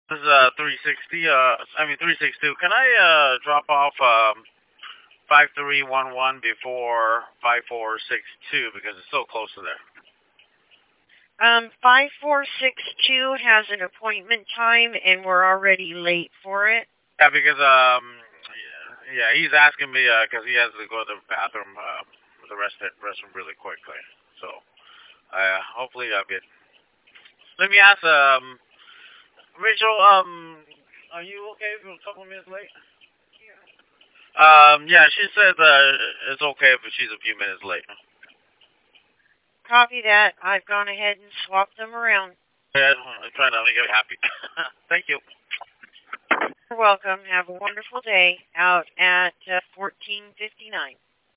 This is 360. 362. Can I drop off 5311 before 5462 because it's so close to there? 5462 has an appointment time, and we're already late for it. Yeah, because he's asking me because he has to go to the bathroom, the restroom really quickly. So, hopefully I'll get. Let me ask Rachel, are you okay if you're a couple minutes late? Yeah, she said it's okay if she's a few minutes late. Copy that. I've gone ahead and swapped them around. Yeah, I'm trying to make her happy. Thank you. You're welcome. Have a wonderful day out at 14:59.